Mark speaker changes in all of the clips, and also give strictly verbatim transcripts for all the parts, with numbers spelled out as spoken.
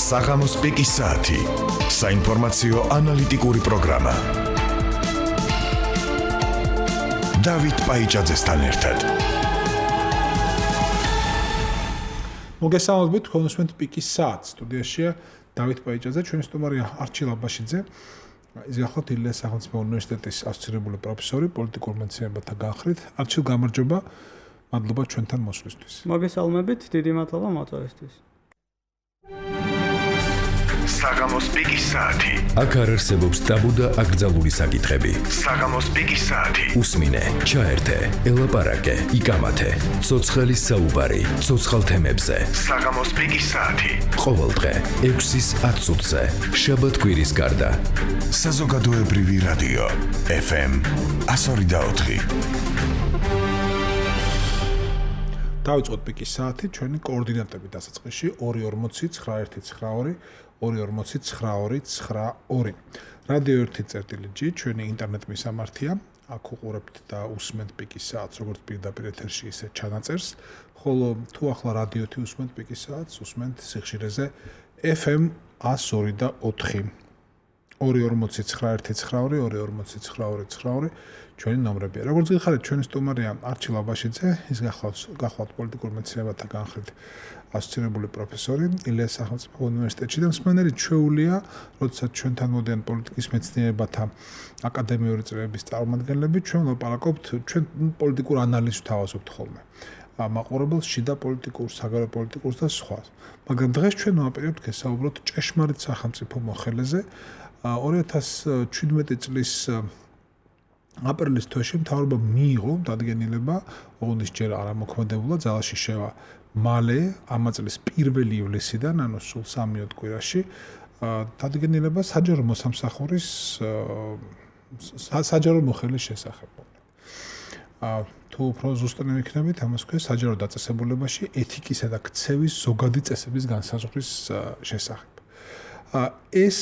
Speaker 1: საღამოს პიკის საათი. საინფორმაციო ანალიტიკური პროგრამა. დავით პაიჭაძესთან ერთად.
Speaker 2: მოგესალმებით, კონსუმენტ პიკის საათს. სტუდიაშია დავით პაიჭაძე, ჩვენი სტუმარია არჩილ აბაშიძე. ის ახალ ილეს სახელმწიფო უნივერსიტეტის ასოცირებული პროფესორი პოლიტიკურ მეცნიერებათა განხრით. არჩილ, გამარჯობა. მადლობა ჩვენთან მოსვლისთვის.
Speaker 3: მოგესალმებით, დიდი მადლობა მოწვევისთვის.
Speaker 1: საღამოს პიკის საათი.
Speaker 4: აქ არ არსებობს ტაბუ და აკრძალული საკითხები.
Speaker 1: საღამოს პიკის საათი.
Speaker 4: უსმინე, ჩაერთე, ელაპარაკე, იკამათე. ცოცხლის საუბარი, ცოცხალ თემებზე.
Speaker 1: საღამოს პიკის საათი.
Speaker 4: ყოველდღე ექვსის ათ წუთზე. შაბათ-კვირის გარდა.
Speaker 1: საზოგადოებრივი რადიო ეფ ემ εκατო ორი და ოთხი.
Speaker 2: დავიწყოთ პიკის საათი, ჩვენი კოორდინატები დასაწყისში ორი ორმოცი ცხრა ერთი ცხრა ორი ორი ორმოცი ცხრა ორი ცხრა ორი. რადიო ერთი წერტილი ჯი, ჩვენი ინტერნეტ მისამართია. აქ უყურებთ და უსმენთ პიკის საათს, როგორც პირდაპირ ეთერში, ისე ჩანაწერს. ხოლო თუ ახლა რადიო ერთი უსმენთ პიკის საათს, უსმენთ სიხშირეზე ეფ ემ εκατო ორი და ოთხი. ორი ორმოცი ცხრა ერთი ცხრა ორი ორი ორმოცი ცხრა ორი ცხრა ორი ჩვენი ნომრებია. როგორც გიხარით, ჩვენი სტუმარია არჩილ აბაშიძე, ის გახლავთ გახლავთ პოლიტიკურ მეცნიერებათა განხრით ასოცირებული პროფესორი ილეს სახელმწიფო უნივერსიტეტში და მსმენელი ჩვეულია, როდესაც ჩვენთან მოდიან პოლიტიკის მეცნიერებათა აკადემიური წრეების წარმომადგენლები, ჩვენ ვლაპარაკობთ, ჩვენ პოლიტიკურ ანალიზს ვთავაზობთ ხოლმე. მაყურებელს შიდა პოლიტიკურ, საგარეო პოლიტიკურს და სხვა. მაგრამ დღეს ჩვენ ვაპირებთ გესაუბროთ ჭეშმარიტ სახელმწიფო მოხელეზე. ორი ათას შვიდმეტი წლის აპრილის თვეში მთავრობა მიიღო დადგენილება, ოღონდ ჯერ არ ამოქმედებულა, ძალაში შევა მალე, ამ წლის პირველი ივლისიდან, ანუ სულ სამი-ოთხ კვირაში, დადგენილება საჯარო მოსამსახურის საჯარო მოხელის შესახებ. თუ უფრო ზუსტად მივიქნებით, ამას ქვია საჯარო დაწესებულებაში ეთიკისა და ქცევის ზოგადი წესების განსაზღვრის შესახებ. ეს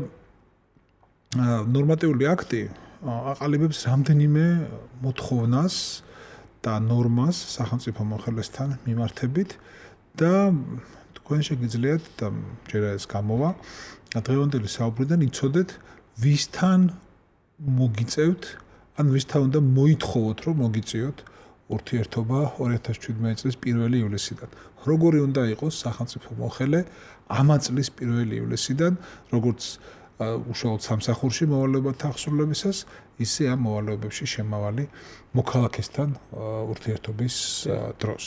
Speaker 2: ნორმატიული აქტი აყალიბებს რამდენიმე მოთხოვნას და ნორმას სახელმწიფო მოხელესთან მიმართებით და თქვენ შეგიძლიათ და ჯერ ეს გამოვა დღევანდელი საუბრიდან იცოდეთ ვისთან მოგიწევთ ან ვისთან უნდა მოითხოვოთ რომ მოგიწიოთ ურთიერთობა ორი ათას შვიდმეტი წლის პირველი ივლისიდან. როგორი უნდა იყოს სახელმწიფო მოხელე ამ წლის პირველი ივლისიდან, როგორც უშუალოდ სამსახურში მოვალეობათა აღსრულებისას, ისე ამ მოვალეობებში შემავალი მოქალაქესთან ურთიერთობის დროს.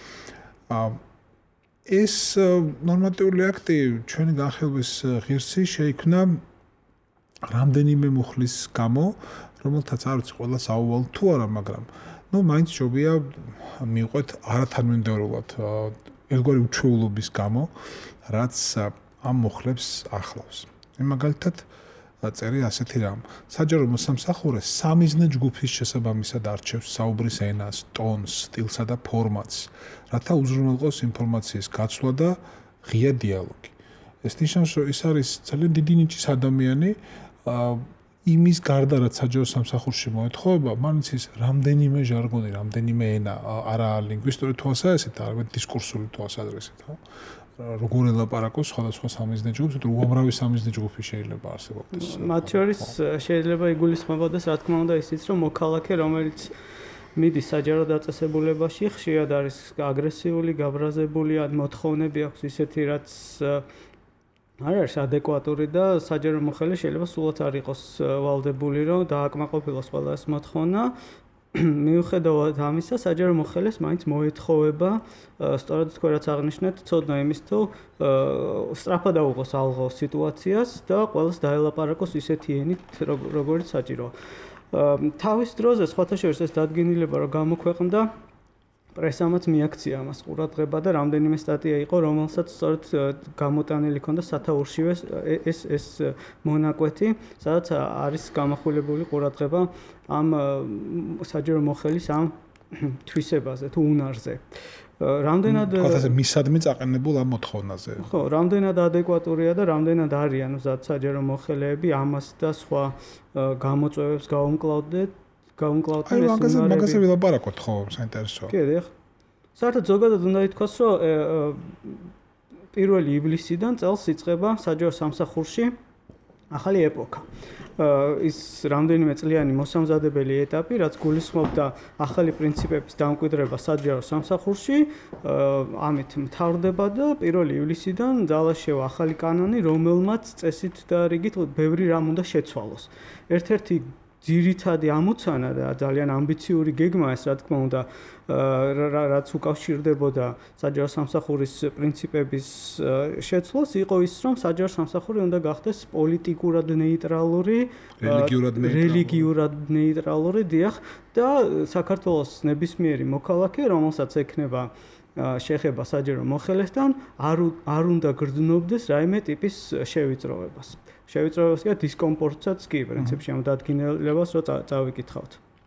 Speaker 2: ეს ნორმატიული აქტი ჩვენი განხილვის ღირსი შეიქმნა რამდენიმე მუხლის გამო, რომელთაც არ ვიცი ყველას აუვალ თუ არა, მაგრამ ნუ მაინც ჯობია მივყვეთ არათანმიმდევრულად ერთგვარი უჩვეულობის გამო, რაც ამ მუხლებს ახლავს. მაგალითად წერია ასეთი რამ. საჯარო მოსამსახურე სამიზნე ჯგუფის შესაბამისად არჩევს საუბრის ენას, ტონს, სტილსა და ფორმატს, რათა უზრუნველყოს ინფორმაციის გაცვლა და ღია დიალოგი. ეს ნიშნავს, რომ ის არის ძალიან დიდი ნიჭის ადამიანი, იმის გარდა რაც საჯარო სამსახურში მოეთხოვება, მანც ის რამდენიმე ჟარგონი, რამდენიმე ენა, არა ლინგვისტური თვალსაზრისით, არამედ დისკურსული თვალსაზრისით, ხო? როგორ ელაპარაკოს სხვადასხვა სამიზნე ჯგუფს, თუ უამრავი სამიზნე ჯგუფი შეიძლება არსებობდეს.
Speaker 3: მათ შორის შეიძლება იგულისხმებოდეს, რა თქმა უნდა, ისიც, რომ მოქალაქე, რომელიც მიდის საჯარო დაწესებულებაში, ხშირად არის აგრესიული, გაბრაზებული, ან მოთხოვნები აქვს ისეთი, რაც არ არის ადეკვატური და საჯარო მოხელე შეიძლება სულაც არ იყოს ვალდებული, რომ დააკმაყოფილოს ყველა ეს მოთხოვნა. მიუხედავად ამისა, საჯარო მოხელეს მაინც მოეთხოვება, სწორედ თქვენ რაც აღნიშნეთ, ცოდნა იმის თუ სწრაფად აუღოს ალღო სიტუაციას და ყველას დაელაპარაკოს ისეთი ენით, როგორც საჭიროა. თავის დროზე სხვათა შორის ეს დადგენილება რომ გამოქვეყნდა, პრესამაც მიაქცია ამას ყურადღება და რამდენიმე სტატია იყო, რომელსაც სწორედ გამოტანილი ჰქონდა სათაურშივე ეს ეს მონაკვეთი, სადაც არის გამახვილებული ყურადღება ამ საჯარო მოხელის ამ თვისებაზე თუ უნარზე. რამდენად
Speaker 2: ხოთაზე მისადმი წაყენებულ ამ მოთხოვნაზე.
Speaker 3: ხო, რამდენად ადეკვატურია და რამდენად არიან ზად საჯარო მოხელეები ამას და სხვა გამოწვევებს გაუმკლავდეთ.
Speaker 2: აი, მაგაზე მაგაზე ვილაპარაკოთ ხო, საინტერესოა.
Speaker 3: კი, ეხლა საერთოდ ზოგადად უნდა ითქვას, რომ პირველი ივლისიდან წელს იწყება საჯარო სამსახურში ახალი ეპოქა. ის რამდენიმე წლიანი მოსამზადებელი ეტაპი, რაც გულისხმობდა ახალი პრინციპების დამკვიდრება საჯარო სამსახურში, ამით მთავრდება და პირველი ივლისიდან ძალას შევა ახალი კანონი, რომელმაც წესით და რიგით ბევრი რამ უნდა შეცვალოს. ერთ-ერთი ძირითადი ამოცანა და ძალიან ამბიციური გეგმა ეს, რა თქმა უნდა, რაც უკავშირდებოდა საჯარო სამსახურის პრინციპების შეცვლას, იყო ის, რომ საჯარო სამსახური უნდა გახდეს პოლიტიკურად ნეიტრალური, რელიგიურად ნეიტრალური, დიახ, და საქართველოს ნებისმიერი მოქალაქე, რომელსაც ექნება შეხება საჯარო მოხელესთან, არ არ უნდა გრძნობდეს რაიმე ტიპის შევიწროებას. შევიწროებას და დისკომფორტსაც კი პრინციპში ამ დადგენილებას რო წავიკითხავთ.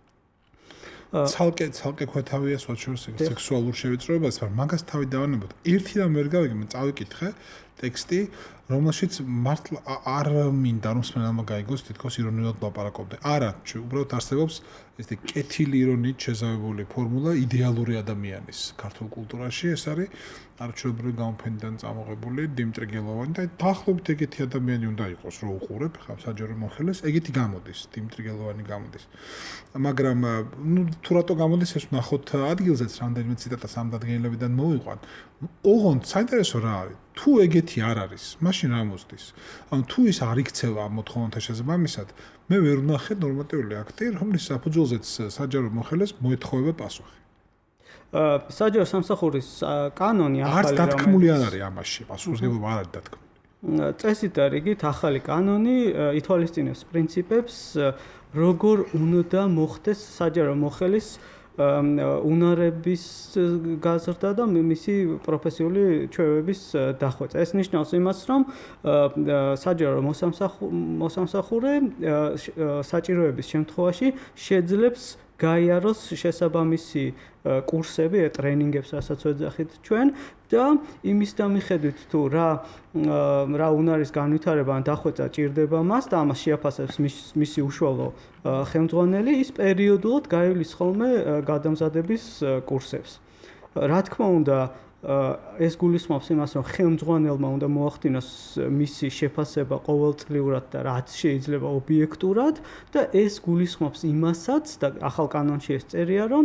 Speaker 2: ცალკე ცალკე ხვეთავია სოციალურ სექსუალურ შევიწროებას, მაგრამ მაგას თავი დავანებოთ. ერთი რამ ვერ გავიგე, მე წავიკითხე ტექსტი, რომელშიც მართლა არ მინდა რომ სმენელმა გაიგოს თითქოს ირონიულად ლაპარაკობდე. არა, უბრალოდ არსებობს ეს კეთილი ირონიით შეზავებული ფორმულა იდეალური ადამიანის ქართულ კულტურაში. ეს არის არჩეულებრივი გამოფენიდან წამოღებული დიმიტრი გელოვანი და დაახლოებით ეგეთი ადამიანი უნდა იყოს, რომ უყურებ ხა საჯარო მოხელეს, ეგეთი გამოდის, დიმიტრი გელოვანი გამოდის. მაგრამ ნუ თუ რატო გამოდის ეს ნახოთ ადგილზეც რამდენიმე ციტატა სამ დადგენილებიდან მოვიყვან. ოღონდ საინტერესო რა არის? თუ ეგეთი არ არის, მაშინ რა მოსდის? ანუ თუ ის არ იქცევა მოთხოვნათა შესაბამისად, მე ვერ ვნახე ნორმატიული აქტი, რომლის საფუძველზეც საჯარო მოხელეს მოეთხოვება პასუხი.
Speaker 3: საჯარო სამსახურის კანონი ახალი
Speaker 2: არც დათქმული არ არის ამაში, პასუხისმგებლობა არ არის დათქმული.
Speaker 3: წესით და რიგით ახალი კანონი ითვალისწინებს პრინციპებს, როგორ უნდა მოხდეს საჯარო მოხელის უნარების გაზრდა და მისი პროფესიული ჩვევების დახვეწა. ეს ნიშნავს იმას, რომ საჯარო მოსამსახურე საჭიროების შემთხვევაში შეძლებს გაიაროს შესაბამისი კურსები, ტრენინგებს, რასაც ვეძახით ჩვენ და იმის დამიხედვით თუ რა რა უნარის განვითარება ან დახვეწა ჭირდება მას და ამას შეაფასებს მისი უშუალო ხელმძღვანელი, ის პერიოდულად გაივლის ხოლმე გადამზადების კურსებს. რა თქმა უნდა, ეს გულისხმობს იმას, რომ ხელმძღვანელმა უნდა მოახდინოს მისი შეფასება ყოველწლიურად და რაც შეიძლება ობიექტურად და ეს გულისხმობს იმასაც და ახალ კანონში ეს წერია, რომ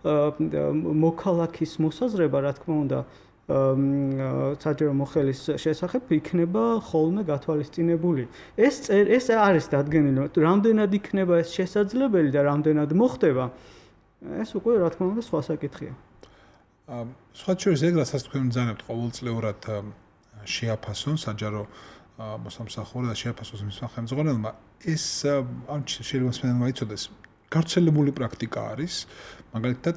Speaker 3: მოქალაქის მოსაზრება, რა თქმა უნდა, საჯარო მოხელის შესახებ იქნება ხოლმე გათვალისწინებული. ეს ეს არის დადგენილი, რამდენად იქნება ეს შესაძლებელი და რამდენად მოხდება, ეს უკვე რა თქმა უნდა სხვა საკითხია.
Speaker 2: სხვა შორის ეგ რასაც თქვენ ბრძანებთ ყოველწლიურად შეაფასონ საჯარო მოსამსახურე და შეაფასოს მის სახელმძღვანელმა, ეს ამ შეიძლება სპეციალურად იცოდეს გავრცელებული პრაქტიკა არის, მაგალითად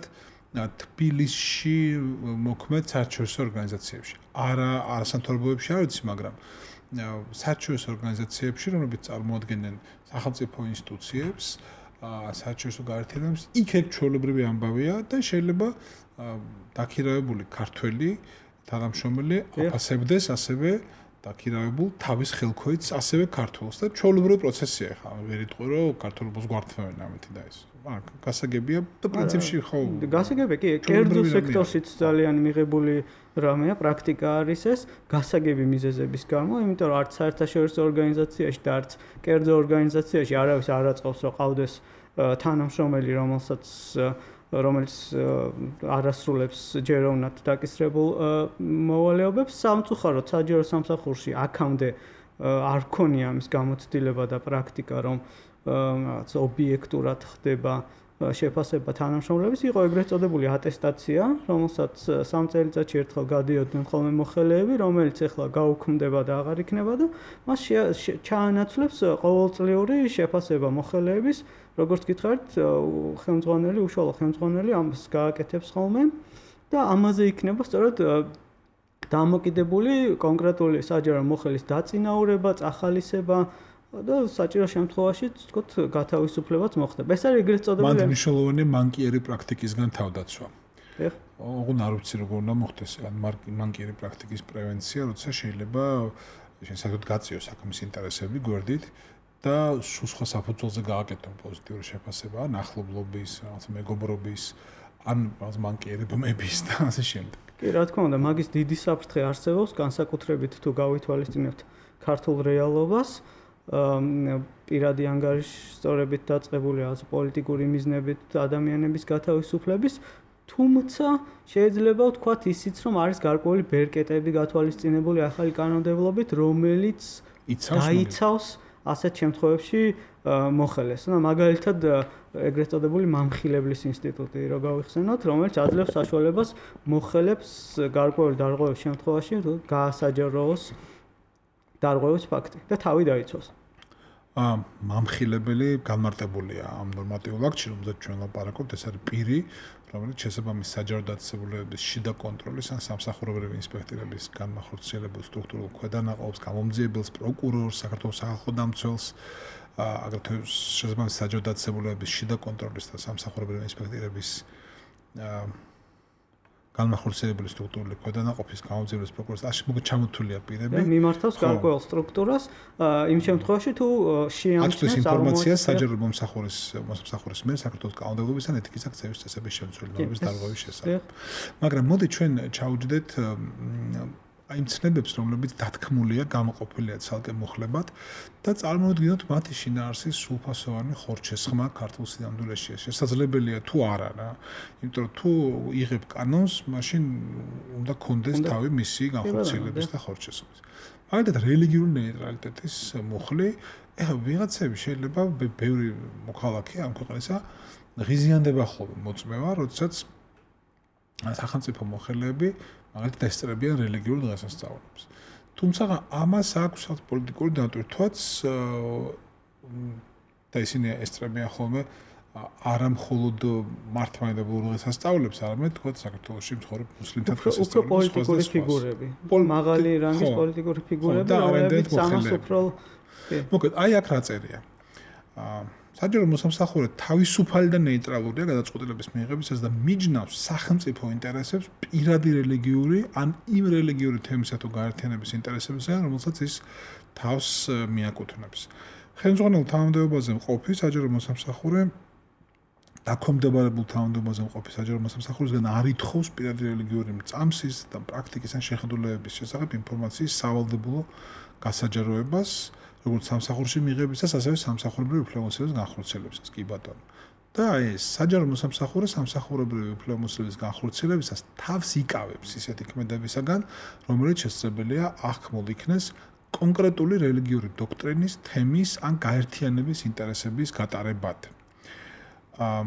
Speaker 2: თბილისში მოქმედ საერთაშორისო ორგანიზაციებში. არა არასამთავრობოებში არ ვიცი, მაგრამ საერთაშორისო ორგანიზაციებში, რომლებიც წარმოადგენენ სახელმწიფო ინსტიტუციებს, საერთაშორისო გაერთიანებებს, იქ ეგ ჩვეულებრივი ამბავია და შეიძლება დაქირავებული ქართველი თანამშრომელი აფასებდეს ასევე დაქირავებულ თავის ხელქვეითს ასევე ქართულს და ჩვეულებრივი პროცესია ხა ვერ იტყვი რომ ქართულობას გვართმევენ ამეთი და ეს აქ გასაგებია და პრინციპში ხო
Speaker 3: გასაგებია კი კერძო სექტორშიც ძალიან მიღებული რამეა პრაქტიკა არის ეს გასაგები მიზეზების გამო იმიტომ რომ არც საერთაშორისო ორგანიზაციაში და არც კერძო ორგანიზაციაში არავის არ აწყობს რომ ყავდეს თანამშრომელი რომელსაც რომელიც არასრულებს ჯეროვნად დაკისრებულ მოვალეობებს სამწუხაროდ საჯარო სამსახურში აქამდე არ ქონია ამის გამოცდილება და პრაქტიკა რომ რაღაც ობიექტურად ხდება შეფასება თანამშრომლების იყო ეგრეთ წოდებული ატესტაცია რომელსაც სამ წელიწადში ერთხელ გადიოდნენ ხოლმე მოხელეები რომელიც ახლა გაუქმდება და აღარ იქნება და მას ჩაანაცვლებს ყოველწლიური შეფასება მოხელეების როგორც გითხარით, ხელმძღვანელი, უშუალო ხელმძღვანელი ამას გააკეთებს ხოლმე და ამაზე იქნება სწორედ დამოკიდებული კონკრეტული საჯარო მოხელის დაწინაურება, წახალისება და საჭირო შემთხვევაში, თქოთ, გათავისუფლებაც მოხდება. ეს არის ეგრეთ წოდებული
Speaker 2: მან მნიშვნელოვანი მანკიერი პრაქტიკისგან თავდაცვა. ეხ, ოღონდ არ ვიცი როგორ უნდა მოხდეს ან მანკიერი პრაქტიკის პრევენცია, როცა შეიძლება შესაძლოა გაწიოს საქმის ინტერესები გვერდით. და სულ სხვა საფუძველზე გააკეთონ პოზიტიური შეფასება, ნახლობლობის, რაღაც მეგობრობის, ან მანკიერებების და ასე შემდეგ.
Speaker 3: კი, რა თქმა უნდა, მაგის დიდი საფრთხე არსებობს, განსაკუთრებით თუ გავითვალისწინებთ ქართულ რეალობას, პირადი ანგარიშსწორებით დაწყებული რაღაც პოლიტიკური მიზნებით ადამიანების გათავისუფლების, თუმცა შეიძლება ვთქვათ ისიც, რომ არის გარკვეული ბერკეტები გათვალისწინებული ახალი კანონმდებლობით, რომელიც დაიცავს ასეთ შემთხვევებში მოხელეს. და მაგალითად ეგრეთ წოდებული მამხილებლის ინსტიტუტი რო გავიხსენოთ, რომელიც აძლევს საშუალებას მოხელებს გარკვეული დარღვევის შემთხვევაში გაასაჯაროოს დარღვევის ფაქტი და თავი დაიცვას.
Speaker 2: აა მამხილებელი განმარტებულია ამ ნორმატიულ აქტში, რომელზეც ჩვენ ლაპარაკობთ, ეს არის პირი, რომელიც შესაბამის საჯარო დაწესებულებების შიდა კონტროლის ან სამსახურებრივი ინსპექტორების განმახორციელებელ სტრუქტურულ ქვედანაყოფს, გამომძიებელს, პროკურორს, საქართველოს სახალხო დამცველს, აგრეთვე შესაბამის საჯარო დაწესებულებების შიდა კონტროლის და სამსახურებრივი ინსპექტორების განმახორციელებელი სტრუქტურული ქვედანაყოფის გამომძიებლის პროკურორის ასე მოგ ჩამოთვლილია პირები.
Speaker 3: მიმართავს გარკვეულ სტრუქტურას იმ შემთხვევაში თუ შეამჩნევს
Speaker 2: ინფორმაციას საჯარო მომსახურის მომსახურის მიერ საქართველოს კანონმდებლობისა და ეთიკის აქციების წესების შემცველი ნორმების დარღვევის შესახებ. მაგრამ მოდი ჩვენ ჩავუჯდეთ აი იმ ცნებებს, რომლებიც დათქმულია, გამოყოფილია ცალკე მოხლებად და წარმოვიდგინოთ მათი შინაარსის სრულფასოვანი ხორჩესხმა ქართულ სინამდვილეში. შესაძლებელია თუ არა რა. იმიტომ რომ თუ იღებ კანონს, მაშინ უნდა კონდეს თავი მისი განხორციელების და ხორჩესხმის. მაგალითად რელიგიური ნეიტრალიტეტის მოხლი, ეხლა ვიღაცები შეიძლება ბევრი მოქალაქე ამ ქვეყნისა ღიზიანდება ხოლმე მოწმევა, როდესაც სახელმწიფო მოხელეები მაგალითად ესწრებიან რელიგიურ დღესასწაულებს. თუმცა ამას აქვს პოლიტიკური დატვირთვაც და ისინი ესწრებიან ხოლმე არა მხოლოდ მართლმადიდებლურ დღესასწაულებს, არამედ თქო საქართველოში მცხოვრებ მუსლიმთა დღესასწაულებს.
Speaker 3: უფრო პოლიტიკური ფიგურები, მაღალი რანგის პოლიტიკური ფიგურები, რომლებიც ამას უფრო
Speaker 2: მოკლედ, აი აქ რა წერია. საჯარო მოსამსახურე თავისუფალი და ნეიტრალურია გადაწყვეტილების მიღებისას და მიჯნავს სახელმწიფო ინტერესებს პირადი რელიგიური ან იმ რელიგიური თემისა თუ გაერთიანების ინტერესებისგან, რომელსაც ის თავს მიაკუთვნებს. ხელმძღვანელ თანამდებობაზე მყოფი საჯარო მოსამსახურე დაქვემდებარებულ თანამდებობაზე მყოფი საჯარო მოსამსახურისგან არ ითხოვს პირადი რელიგიური მწამსის და პრაქტიკის ან შეხედულებების შესახებ ინფორმაციის სავალდებულო გასაჯაროებას, როგორც სამსახურში მიღებისას, ასევე სამსახურებრივი უფლებამოსილების განხორციელებისას, კი ბატონო. და ეს საჯარო მოსამსახურე სამსახურებრივი უფლებამოსილების განხორციელებისას თავს იკავებს ისეთი ქმედებისაგან, რომელიც შესაძლებელია აღქმულ იქნეს კონკრეტული რელიგიური დოქტრინის, თემის ან გაერთიანების ინტერესების გატარებად. აა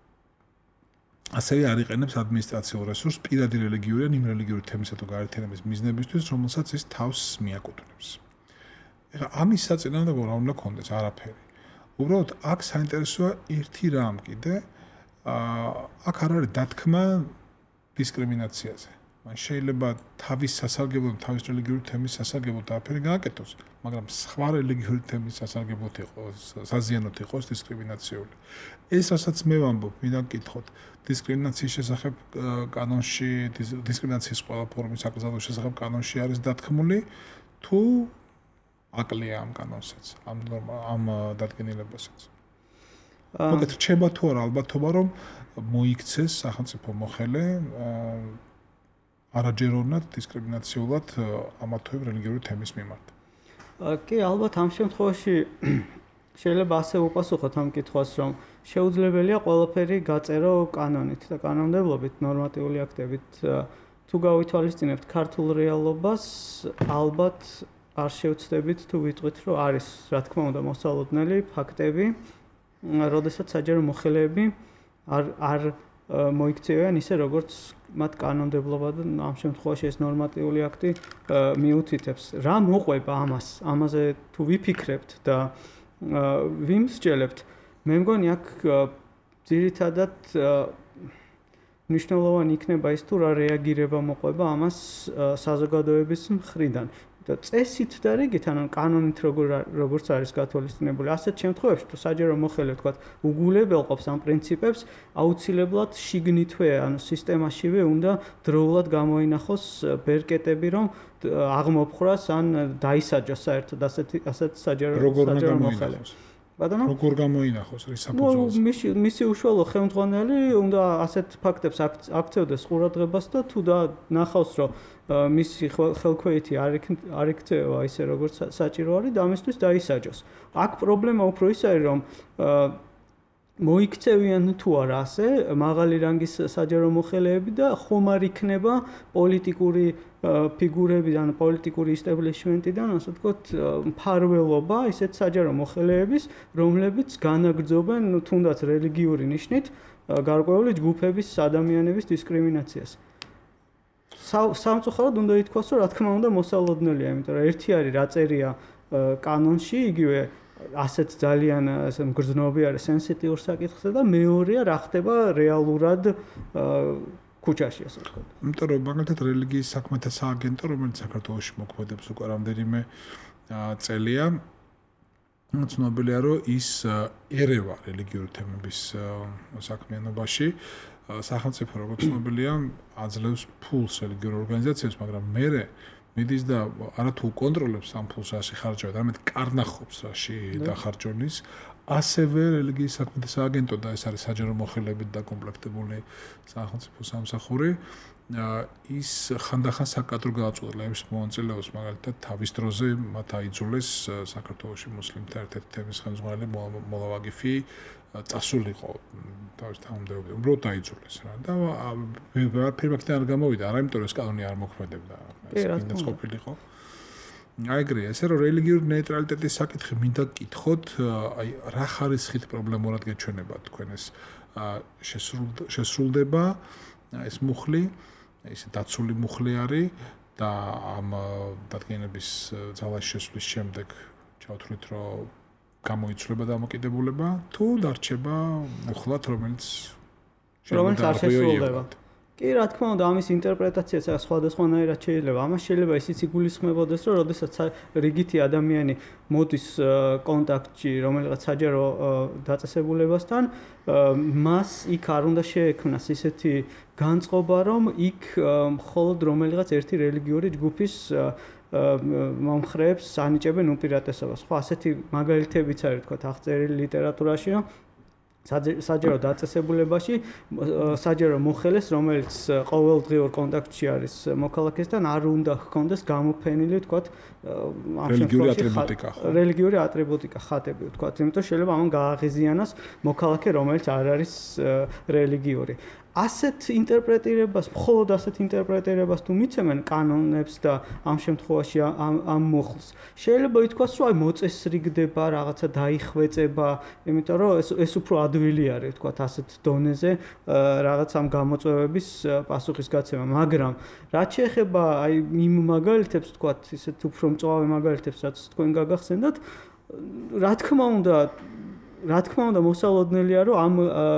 Speaker 2: ასევე არ იყენებს ადმინისტრაციულ რესურსს პირადი რელიგიური ან იმ რელიგიური თემისა თუ გაერთიანების მიზნებისთვის, რომელსაც ის თავს მიაკუთვნებს. ეხლა ამის საწინააღმდეგო რა უნდა კონდეს? არაფერი. უბრალოდ აქ საინტერესოა ერთი რამ კიდე, აა აქ არ არის დათქმა დისკრიმინაციაზე. მან შეიძლება თავის სასარგებლოდ, თავის რელიგიური თემის სასარგებლოდ არაფერი გააკეთოს, მაგრამ სხვა რელიგიური თემის სასარგებლოდ იყოს, საზიანოთ იყოს დისკრიმინაციული. ეს რასაც მე ვამბობ, მინდა გკითხოთ, დისკრიმინაციის შესახებ კანონში, დისკრიმინაციის ყველა ფორმის აკრძალვის შესახებ კანონში არის დათქმული, თუ აკლია ამ კანონსაც, ამ ამ დადგენილებასაც. მოკლედ რჩება თუ არა ალბათობა, რომ მოიქცეს სახელმწიფო მოხელე არაჯეროვნად დისკრიმინაციულად ამა თუ იმ რელიგიური თემის მიმართ.
Speaker 3: კი, ალბათ ამ შემთხვევაში შეიძლება ასე უპასუხოთ ამ კითხვას, რომ შეუძლებელია ყველაფერი გაწერო კანონით და კანონმდებლობით, ნორმატიული აქტებით. თუ გავითვალისწინებთ ქართულ რეალობას, ალბათ არ შევცდებით თუ ვიტყვით, რომ არის, რა თქმა უნდა, მოსალოდნელი ფაქტები, როდესაც საჯარო მოხელეები არ არ მოიქცევიან ისე, როგორც მათ კანონმდებლობა და ამ შემთხვევაში ეს ნორმატიული აქტი მიუთითებს. რა მოყვება ამას? ამაზე თუ ვიფიქრებთ და ვიმსჯელებთ, მე მგონი აქ ძირითადად მნიშვნელოვანი იქნება ის თუ რა რეაგირება მოყვება ამას საზოგადოების მხრიდან. და წესით და რიგით, ანუ კანონით როგორ როგორც არის გათვალისწინებული, ასეთ შემთხვევებში თუ საჯარო მოხელე თქვათ უგულებელყოფს ამ პრინციპებს, აუცილებლად შიგნითვე, ანუ სისტემაშივე უნდა დროულად გამოინახოს ბერკეტები, რომ აღმოფხრას ან დაისაჯოს საერთოდ ასეთი ასეთ საჯარო საჯარო მოხელე. ბატონო
Speaker 2: როგორ გამოინახოს რის საფუძველზე?
Speaker 3: მისი მისი უშუალო ხელმძღვანელი უნდა ასეთ ფაქტებს აქცევდეს ყურადღებას და თუ და ნახავს რომ მისი ხელქვეითი არ იქცევა ისე როგორც საჭირო არის და ამისთვის დაისაჯოს. აქ პრობლემა უფრო ის არის რომ მოიქცევიან თუ არა ასე მაღალი რანგის საჯარო მოხელეები და ხომ არ იქნება პოლიტიკური ფიგურები ან პოლიტიკური ისტაბლიშმენტიდან ასე ვთქვათ მფარველობა ისეთ საჯარო მოხელეების რომლებიც განაგრძობენ თუნდაც რელიგიური ნიშნით გარკვეული ჯგუფების ადამიანების დისკრიმინაციას. სამწუხაროდ უნდა ითქვას რომ რა თქმა უნდა მოსალოდნელია, იმიტომ რომ ერთი არის რა წერია კანონში, იგივე ასეთ ძალიან ასე მგრძნობი არის სენსიტიურ საკითხზე და მეორეა რა ხდება რეალურად ქუჩაში ასე ვთქვათ.
Speaker 2: იმიტომ რომ მაგალითად რელიგიის საქმეთა სააგენტო, რომელიც საქართველოში მოქმედებს უკვე რამდენიმე წელია, ცნობილია რომ ის ერევა რელიგიური თემების საქმიანობაში. სახელმწიფო როგორც ცნობილია აძლევს ფულს რელიგიურ ორგანიზაციებს, მაგრამ მერე მიდის და არათუ კონტროლებს ამ ფულს რაში ხარჯავდა, არამედ კარნახობს რაში დახარჯვნის. ასევე რელიგიის საქმეთა სააგენტო და ეს არის საჯარო მოხელეებით დაკომპლექტებული სახელმწიფო სამსახური. ის ხანდახან საკადრო გადაწყვეტილების მონაწილეობს, მაგალითად თავის დროზე მათ აიძულეს საქართველოში მუსლიმთა ერთ-ერთი თემის ხელმძღვანელი მოლა ვაგიფი წასულიყო თავის თანამდებობაზე. უბრალოდ აიძულეს რა და ფირმაკიდან არ გამოვიდა, არა იმიტომ რომ ეს კანონი არ მოქმედებდა, ეს კიდეც ყოფილიყო. აი ეგრეა, ესე რომ რელიგიური ნეიტრალიტეტის საკითხი მინდა გკითხოთ, აი რა ხარისხით პრობლემურად გეჩვენება თქვენ ეს შესრულდება ეს მუხლი, ესე დაცული მუხლი არის და ამ დადგენების ძალაში შესვლის შემდეგ ჩავთვლით რომ გამოიცვლება დამოკიდებულება თუ დარჩება მუხლად რომელიც
Speaker 3: რომელიც არ შესრულდება. კი, რა თქმა უნდა, ამის ინტერპრეტაციაც სხვადასხვანაირად შეიძლება. ამას შეიძლება ისიც იგულისხმებოდეს, რომ როდესაც რიგითი ადამიანი მოდის კონტაქტში რომელიღაც საჯარო დაწესებულებასთან, მას იქ არ უნდა შეექმნას ისეთი განწყობა, რომ იქ მხოლოდ რომელიღაც ერთი რელიგიური ჯგუფის მომხრეებს ანიჭებენ უპირატესობას. ხო, ასეთი მაგალითებიც არის, თქვათ, აღწერილი ლიტერატურაში, რომ საჯარო დაწესებულებაში საჯარო მოხელეს, რომელიც ყოველდღიურ კონტაქტში არის მოქალაქესთან, არ უნდა ჰქონდეს გამოფენილი, თქვათ,
Speaker 2: რელიგიური ატრიბუტიკა.
Speaker 3: რელიგიური ატრიბუტიკა, ხატები, თქვათ, იმიტომ შეიძლება ამან გააღიზიანოს მოქალაქე, რომელიც არ არის რელიგიური. ასეთ ინტერპრეტირებას, მხოლოდ ასეთ ინტერპრეტირებას თუ მიცემენ კანონებს და ამ შემთხვევაში ამ ამ მუხლს, შეიძლება ითქვას, რომ აი მოწესრიგდება, რაღაცა დაიხვეწება, იმიტომ რომ ეს ეს უფრო ადვილი არის, თქვათ, ასეთ დონეზე რაღაც ამ გამოწვევების პასუხისგაცემა, მაგრამ რაც შეეხება აი იმ მაგალითებს, თქვათ, ისეთ უფრო მწვავე მაგალითებს, რაც თქვენ გაგახსენდათ, რა თქმა უნდა, რა თქმა უნდა, მოსალოდნელია, რომ ამ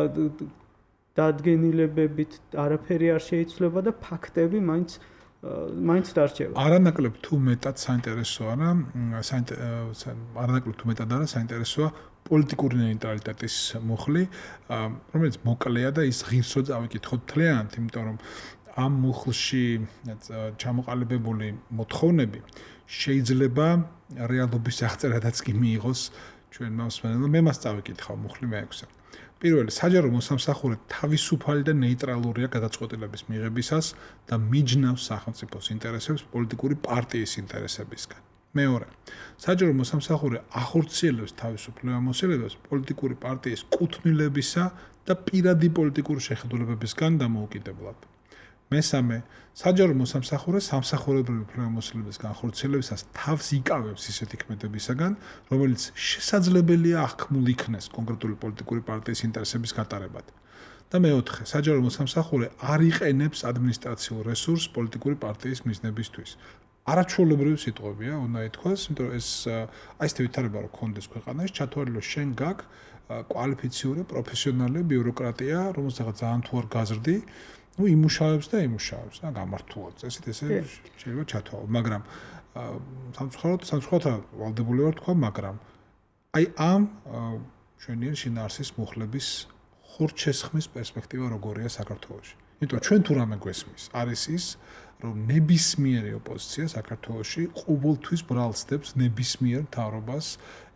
Speaker 3: დადგენილებებით არაფერი არ შეიცვლება და ფაქტები მაინც მაინც დარჩება.
Speaker 2: არანაკლებ თუ მეტად საინტერესო არა, არანაკლებ თუ მეტად არა საინტერესოა პოლიტიკური ნეიტრალიტეტის მუხლი, რომელიც მოკლეა და ის ღირსო წავიკითხოთ თლიანად, იმიტომ რომ ამ მუხლში ჩამოყალიბებული მოთხოვნები შეიძლება რეალობის აღწერადაც კი მიიღოს ჩვენმა მსმენელმა. მე მას წავიკითხავ მუხლი მეექვსე. პირველი, საჯარო მოსამსახურე თავისუფალი და ნეიტრალურია გადაწყვეტილების მიღებისას და მიჯნავს სახელმწიფოს ინტერესებს პოლიტიკური პარტიის ინტერესებისგან. მეორე, საჯარო მოსამსახურე ახორციელებს თავისუფლ ამოსილებას პოლიტიკური პარტიის კუთვნილებისა და პირადი პოლიტიკური შეხედულებებისგან დამოუკიდებლად. მესამე, საჯარო მოსამსახურე სამსახურებრივი უფლებამოსილების განხორციელებისას თავს იკავებს ისეთი ქმედებისაგან, რომელიც შესაძლებელია აღქმულ იქნეს კონკრეტული პოლიტიკური პარტიის ინტერესების გატარებად. და მეოთხე, საჯარო მოსამსახურე არ იყენებს ადმინისტრაციულ რესურსს პოლიტიკური პარტიის მიზნებისთვის. არაჩვეულებრივი სიტყვებია, უნდა ითქვას, იმიტომ რომ ეს აი ეს ვითარება რო კონდეს ქვეყანაში, ჩათვალე რომ შენ გაქვს კვალიფიციური პროფესიონალი ბიუროკრატია, რომელსაც ძალიან თუ არ გაზრდი, ну იმუშავებს და იმუშავებს, რა გამართულად წესით ესე შეიძლება ჩათვალო, მაგრამ სამწუხაროდ სამწუხაროდ ვალდებული ვარ თქვა, მაგრამ აი ამ ჩვენი შინაარსის მუხლების ხურჩესხმის პერსპექტივა როგორია საქართველოში. იმიტომ ჩვენ თუ რამე გვესმის, არის ის, რომ ნებისმიერი ოპოზიცია საქართველოში ყოველთვის ბრალს დებს ნებისმიერ მთავრობას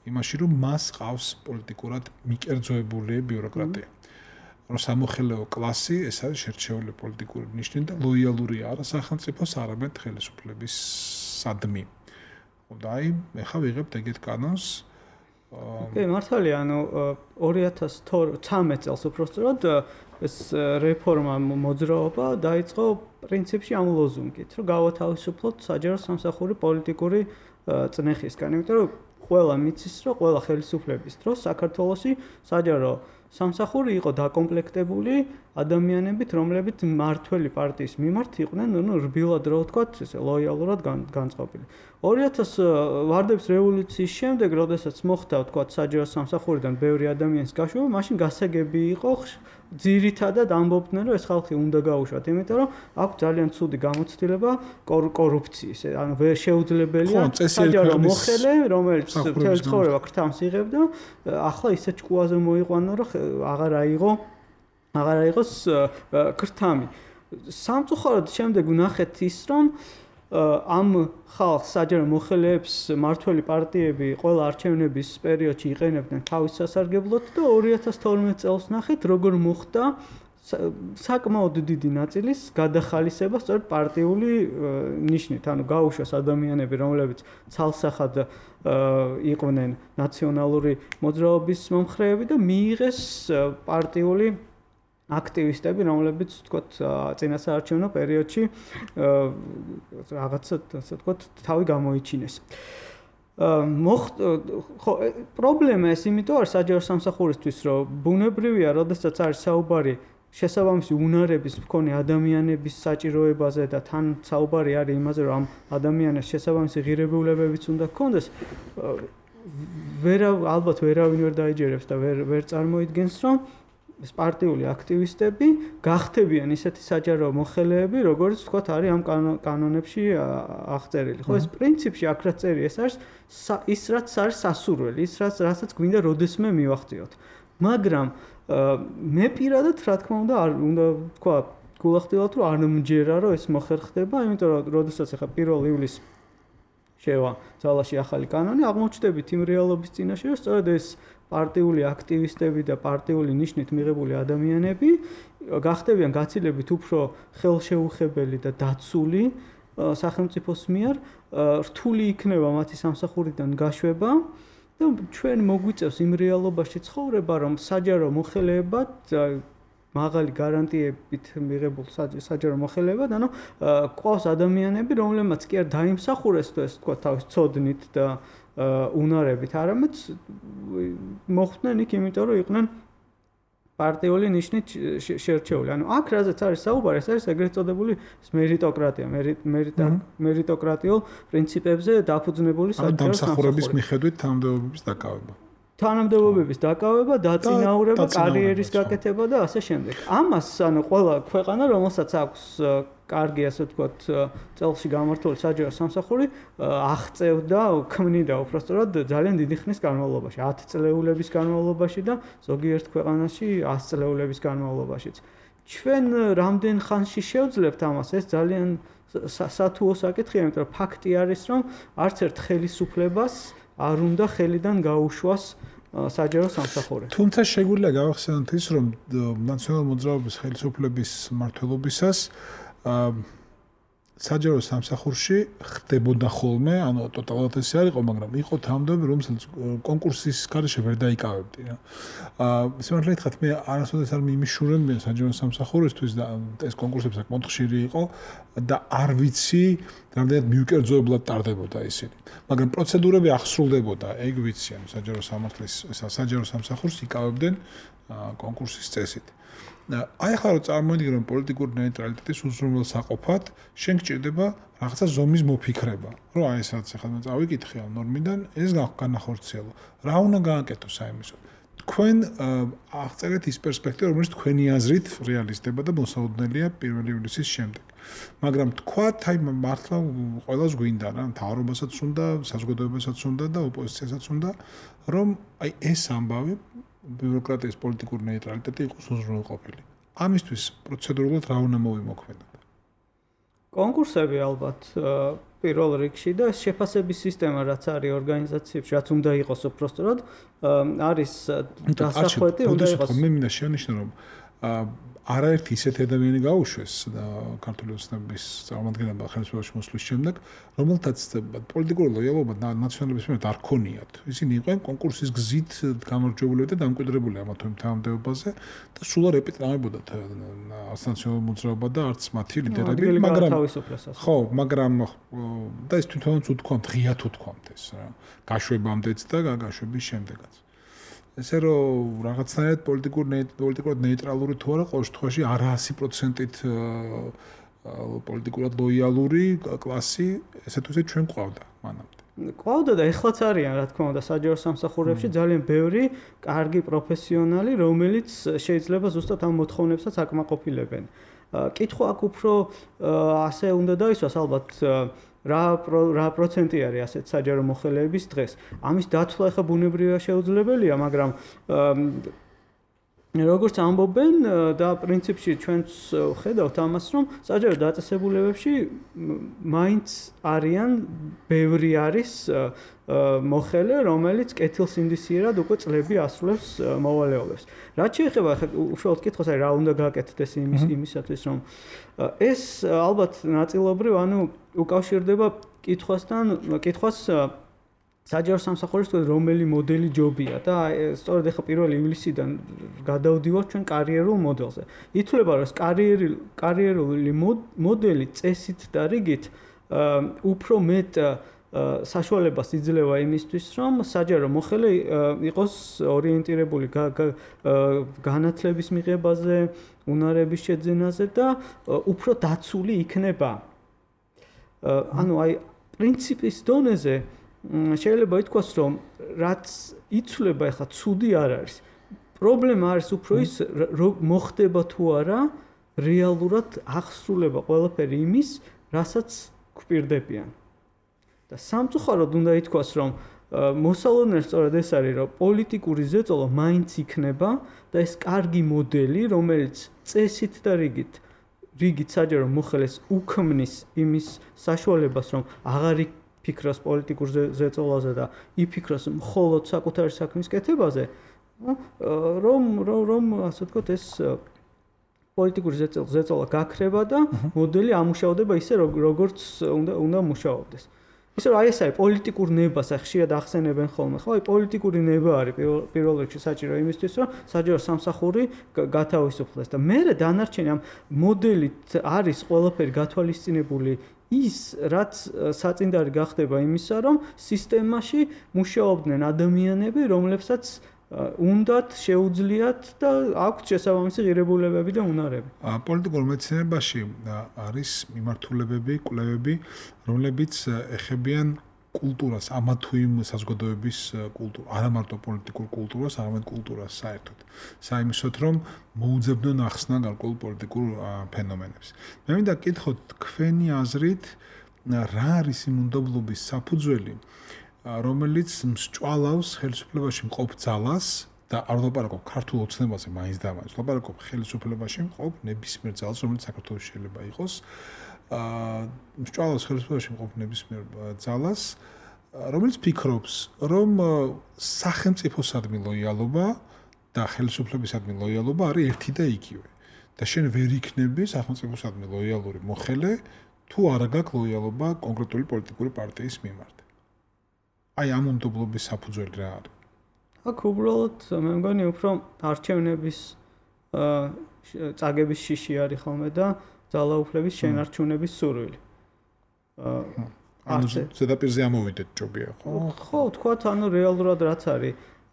Speaker 2: იმაში, რომ მას ყავს პოლიტიკურად მიკერძოებული ბიუროკრატია. რომ სამოხელეო კლასი, ეს არის შერჩეული პოლიტიკური ნიშნით და ლოიალურია არა სახელმწიფოს, არამედ ხელისუფლების სადმი. და აი, ეხლა ვიღებთ ეგეთ კანონს.
Speaker 3: კი, მართალია, ანუ ორი ათას თორმეტ წელს უბრალოდ ეს რეფორმა მოძრაობა დაიწყო პრინციპში ამ ლოზუნგით, რომ გავათავისუფლოთ საჯარო სამსახური პოლიტიკური წნეხისგან, იმიტომ რომ ყველა მიცის, რომ ყველა ხელისუფლების დროს საქართველოში საჯარო სამსახური იყო დაკომპლექტებული ადამიანებით, რომლებიც მართველი პარტიის მიმართ იყვნენ, ну, რბილად რა ვთქვათ, ესე ლოიალურად განწყობილი. ორი ათას ვარდების რევოლუციის შემდეგ, როდესაც მოხდა, ვთქვათ, საჯარო სამსახურიდან ბევრი ადამიანის გაშვება, მაშინ გასაგები იყო ძირითადად ამბობდნენ, რომ ეს ხალხი უნდა გაუშვათ, იმიტომ რომ აქვს ძალიან ცუდი გამოცდილება კორუფციის. ანუ ვერ შეუძლებელია საჯარო მოხელე, რომელიც მთელი ცხოვრება ქრთამს იღებდა, ახლა ისეთ ჭკუაზე მოიყვანა, რომ აღარ აიღო აღარ აიღოს ქრთამი. სამწუხაროდ შემდეგ ვნახეთ ის, რომ ამ ხალხს საჯარო მოხელეებს მართველი პარტიები ყველა არჩევნების პერიოდში იყენებდნენ თავის სასარგებლოდ და ორი ათას თორმეტ წელს ნახეთ, როგორ მოხდა საკმაოდ დიდი ნაწილის გადახალისება სწორედ პარტიული ნიშნით, ანუ გაუშვეს ადამიანები, რომლებიც ცალსახად იყვნენ ნაციონალური მოძრაობის მომხრეები და მიიღეს პარტიული აქტივისტები, რომლებიც ვთქვათ წინასაარჩევნო პერიოდში რაღაცა ასე ვთქვათ თავი გამოიჩინეს. ხო, პრობლემა ეს იმიტომ არის საჯარო სამსახურისთვის, რომ ბუნებრივია, როდესაც არის საუბარი შესაბამისი უნარების მქონე ადამიანების საჭიროებაზე და თან საუბარი არის იმაზე, რომ ამ ადამიანებს შესაბამისი ღირებულებებიც უნდა ჰქონდეს, ვერა ალბათ ვერავინ ვერ დაიჯერებს და ვერ ვერ წარმოიდგენს, რომ ეს პარტიული აქტივისტები გახდებიან ისეთი საჯარო მოხელეები, როგორც ვთქვათ, არის ამ კანონებში აღწერილი. ხო, ეს პრინციპში აქ რაც წერია, ეს არის ის რაც არის სასურველი, ის რაც რასაც გვინდა როდესმე მივახციოთ. მაგრამ მე პირადად, რა თქმა უნდა, არ უნდა თქვა გულახდილად, რომ არ მჯერა, რომ ეს მოხერხდება, იმიტომ რომ როდესაც ახლა პირველ ივლისს შევა ძალაში ახალი კანონი, აღმოჩნდებით იმ რეალობის წინაშე, რომ სწორედ ეს პარტიული აქტივისტები და პარტიული ნიშნით მიღებული ადამიანები გახდებიან გაცილებით უფრო ხელშეუხებელი და დაცული სახელმწიფოს მიერ, რთული იქნება მათი სამსახურიდან გაშვება და ჩვენ მოგვიწევს იმ რეალობაში ცხოვრება, რომ საჯარო მოხელეებად მაღალი გარანტიებით მიღებულ საჯარო მოხელეებად, ანუ ყავს ადამიანები, რომლებმაც კი არ დაიმსახურეს თუ ეს თქვა თავის ცოდნით და უნარებით, არამედ მოხვდნენ იქ, იმიტომ რომ იყვნენ პარტიული ნიშნით შერჩეული. ანუ აქ რაზეც არის საუბარი, ეს არის ეგრეთ წოდებული მერიტოკრატია, მერიტოკრატიულ პრინციპებზე დაფუძნებული საჯარო
Speaker 2: დამსახურების მიხედვით თანამდებობების დაკავება.
Speaker 3: თანამდებობების დაკავება, დაწინაურება, კარიერის გაკეთება და ასე შემდეგ. ამას ანუ ყველა ქვეყანა, რომელსაც აქვს კარგი, ასე ვთქვათ, წელში გამართული საჯარო სამსახური, აღწევდა, ქმნიდა უბრალოდ ძალიან დიდი ხნის განმავლობაში, ათი წლეულების განმავლობაში და ზოგიერთ ქვეყანაში ათი წლეულების განმავლობაშიც. ჩვენ რამდენ ხანში შევძლებთ ამას, ეს ძალიან სათუო საკითხია, იმიტომ რომ ფაქტი არის, რომ არც ერთ ხელისუფლებას არ უნდა ხელიდან გაუშვას საჯარო სამსახური.
Speaker 2: თუმცა შეგვიძლია გავახსენოთ ის, რომ ნაციონალური მოძრაობის ხელისუფლების მმართველობისას საჯარო სამსახურში ხდებოდა ხოლმე, ანუ ტოტალურად ეს არ იყო, მაგრამ იყო თანამდებობები, რომელსაც კონკურსის გარეშე ვერ დაიკავებდი რა. აა სიმართლე გითხრათ, მე არასოდეს არ მიმიშურებია საჯარო სამსახურისთვის და ეს კონკურსები საკმაოდ ხშირი იყო და არ ვიცი, რამდენად მიუკერძოებლად ტარდებოდა ისინი. მაგრამ პროცედურები აღსრულდებოდა, ეგ ვიცი, ანუ საჯარო სამართლის საჯარო სამსახურს იკავებდნენ კონკურსის წესით. აი ახლა რომ წარმოიდგინე რომ პოლიტიკური ნეიტრალიტეტის უზრუნველსაყოფად შენ გჭირდება რაღაცა ზომის მოფიქრება. რომ აი ესაც ახლა მე წავიკითხე ამ ნორმიდან, ეს განახორციელო. რა უნდა გააკეთო საიმისოდ? თქვენ აღწერეთ ის პერსპექტივა, რომელიც თქვენი აზრით რეალიზდება და მოსაოდნელია პირველი ივლისის შემდეგ. მაგრამ თქვათ, აი მართლა ყველას გვინდა რა, მთავრობასაც უნდა, საზოგადოებასაც უნდა და ოპოზიციასაც უნდა, რომ აი ეს ამბავი ბიუროკრატიის პოლიტიკური ნეიტრალიტეტი იყოს უზრუნველყოფილი. ამისთვის პროცედურულად რა უნდა მოვიმოქმედოთ?
Speaker 3: კონკურსები ალბათ პირველ რიგში და შეფასების სისტემა რაც არის ორგანიზაციებში, რაც უნდა იყოს უბრალოდ არის დასახვედი, უნდა იყოს.
Speaker 2: მე მინდა შეანიშნო, რომ არაერთი ისეთი ადამიანი გაუშვეს ქართული ოცნების წარმომადგენლობა ხელისუფლებაში მოსვლის შემდეგ, რომელთაც პოლიტიკური ლოიალობა ნაციონალების მიერ არ ქონიათ. ისინი იყვნენ კონკურსის გზით გამარჯვებულები და დამკვიდრებული ამა თუ იმ თანამდებობაზე და სულ არ ეპიტრამებოდათ ნაციონალურ მოძრაობა და არც მათი ლიდერები, მაგრამ ხო, მაგრამ და ეს თვითონაც უთქვამთ, ღიათ უთქვამთ ეს რა, გაშვებამდეც და გაშვების შემდეგაც. ესე რომ რაღაცნაირად პოლიტიკურ პოლიტიკურად ნეიტრალური თუ არა, ყოველ შემთხვევაში არა ათი პროცენტით პოლიტიკურად ლოიალური კლასი, ესე თუ ისე ჩვენ ყავდა მანამდე.
Speaker 3: ყავდა და ეხლაც არიან, რა თქმა უნდა, საჯარო სამსახურებში ძალიან ბევრი კარგი პროფესიონალი, რომელიც შეიძლება ზუსტად ამ მოთხოვნებსაც აკმაყოფილებენ. კითხვა აქ უფრო ასე უნდა დაისვას ალბათ რა რა პროცენტი არის ასეთ საჯარო მოხელეების დღეს. ამის დათვლა ახლა ბუნებრივია შეუძლებელია, მაგრამ როგორც ამბობენ და პრინციპში ჩვენც ხედავთ ამას, რომ საჯარო დაწესებულებებში მაინც არიან ბევრი არის მოხელე, რომელიც კეთილსინდისიერად უკვე წლები ასრულებს მოვალეობებს. რაც შეეხება ახლა უშუალოდ კითხვას არის რა უნდა გააკეთდეს იმის იმისათვის, რომ ეს ალბათ ნაწილობრივ ანუ უკავშირდება კითხვასთან, კითხვას საჯარო სამსახურის რომელი მოდელი ჯობია და სწორედ ახლა პირველ ივლისიდან გადავდივართ ჩვენ კარიერულ მოდელზე. ითვლება რომ კარიერი კარიერული მოდელი წესით და რიგით უფრო მეტ საშუალებას იძლევა იმისთვის, რომ საჯარო მოხელე იყოს ორიენტირებული განათლების მიღებაზე, უნარების შეძენაზე და უფრო დაცული იქნება. ანუ აი პრინციპის დონეზე შეიძლება ითქვას, რომ რაც იცვლება ახლა ცუდი არ არის. პრობლემა არის უფრო ის, რომ მოხდება თუ არა რეალურად აღსრულება ყველაფერი იმის, რასაც გვპირდებიან. და სამწუხაროდ უნდა ითქვას, რომ მოსალოდნელი სწორედ ეს არის, რომ პოლიტიკური ზეწოლა მაინც იქნება და ეს კარგი მოდელი, რომელიც წესით და რიგით რიგით საჯარო მოხელეს უქმნის იმის საშუალებას, რომ აღარ იფიქროს პოლიტიკურ ზეწოლაზე და იფიქროს მხოლოდ საკუთარი საქმის კეთებაზე, რომ რომ ასე ვთქვათ ეს პოლიტიკური ზეწოლა გაქრება და მოდელი ამუშავდება ისე როგორც უნდა უნდა მუშაობდეს. ისე რომ აი ეს არის პოლიტიკურ ნებას ხშირად ახსენებენ ხოლმე, ხო? აი პოლიტიკური ნება არის პირველ რიგში საჭირო იმისთვის, რომ საჯარო სამსახური გათავისუფლდეს და მერე დანარჩენი ამ მოდელით არის ყველაფერი გათვალისწინებული ის, რაც საწინდარი გახდება იმისა, რომ სისტემაში მუშაობდნენ ადამიანები, რომლებსაც უნდათ შეუძლიათ და აქვთ შესაბამისი ღირებულებები და უნარები.
Speaker 2: პოლიტიკურ მეცნიერებაში არის მიმართულებები, კვლევები, რომლებიც ეხებიან კულტურას, ამა თუ იმ საზოგადოების კულტურას, არა მარტო პოლიტიკურ კულტურას, არამედ კულტურას საერთოდ. საიმისოთ, რომ მოუძებნონ ახსნა გარკვეულ პოლიტიკურ ფენომენებს. მე მინდა გკითხოთ თქვენი აზრით, რა არის იმ უნდობლობის საფუძველი, რომელიც მსჭვალავს ხელისუფლებაში მყოფ ძალას და არ ვლაპარაკობ ქართულ ოცნებაზე მაინც და მაინც, ვლაპარაკობ ხელისუფლებაში მყოფ ნებისმიერ ძალას, რომელიც საქართველოში შეიძლება იყოს. აა მსჭვალავს ხელისუფლებაში მყოფ ნებისმიერ ძალას, რომელიც ფიქრობს, რომ სახელმწიფოსადმი ლოიალობა და ხელისუფლებისადმი ლოიალობა არის ერთი და იგივე. და შენ ვერ იქნები სახელმწიფოსადმი ლოიალური მოხელე, თუ არ გაქვს ლოიალობა კონკრეტული პოლიტიკური პარტიის მიმართ. აი ამ უნდობლობის საფუძველი რა არის?
Speaker 3: აქ უბრალოდ მე მგონი უფრო არჩევნების წაგების შიში არის ხოლმე და ძალაუფლების შენარჩუნების სურვილი.
Speaker 2: ანუ ზედაპირზე ამოვიდეთ ჯობია, ხო?
Speaker 3: ხო, თქვათ, ანუ რეალურად რაც არის